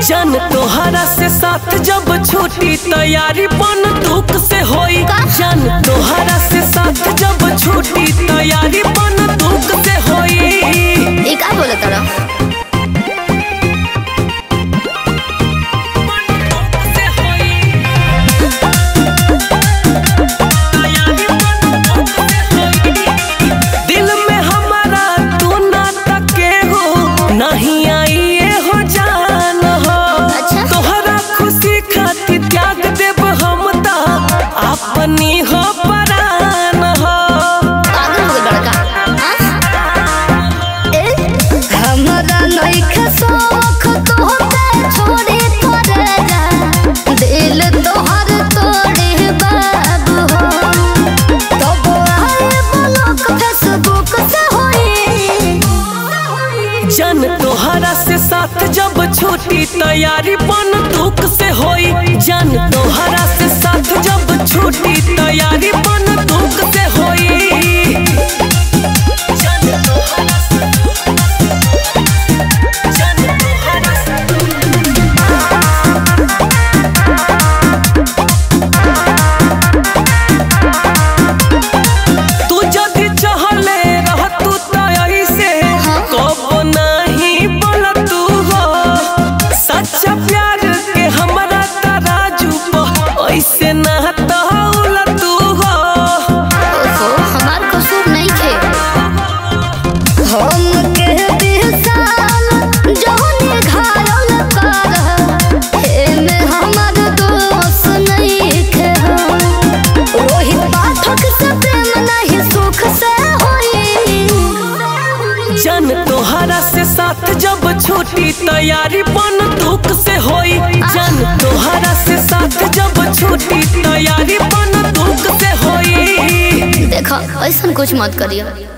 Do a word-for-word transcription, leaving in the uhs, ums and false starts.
जन तोहरा से साथ जब छूटी तैयारी बन दुख से होई। जन तोहरा से साथ जब छूटी तैयारी बन दुख से होई। ये का बोला तारा? दिल में हमारा तू ना तके हो नहीं आई हो जान हो। अच्छा? तोहरा खुशी खातिर त्याग देव हम ता अपनी हो परान हो। पागल हो गए बड़का। ए हमरा नइखे शौक तोहके छोड़ी करे जा। दिल तोहर तोड़े बाबू हो। तब आए ब्लॉक फेसबुक से होई। जन तोहरा से साथ जब छूटी तैयारी बन दुख से होई। जन तोहरा से साथ जब छूटी तैयारी बन दुख से होई। जन तोहरा से जन तोहरा तू जदि चहले रह तू त ऐसे कब नहीं बोल तू हो। सच्चा प्यार के हमरा तराजू पर ऐसे ना तौल तू हो। ओहो हमार कसूर नहीं थे। हम के बिसाल जौनी घायल कर एमे हमर दोस्त नहीं थे। रोहित पाठक से प्रेम नहीं सुख से होई। जन तोहरा से साथ जब छूटी तैयारी बन दुख से होई। जन तोहरा से साथ जब छूटी तैयारी बन दुख से होई। देखो ऐसा कुछ मत करियो।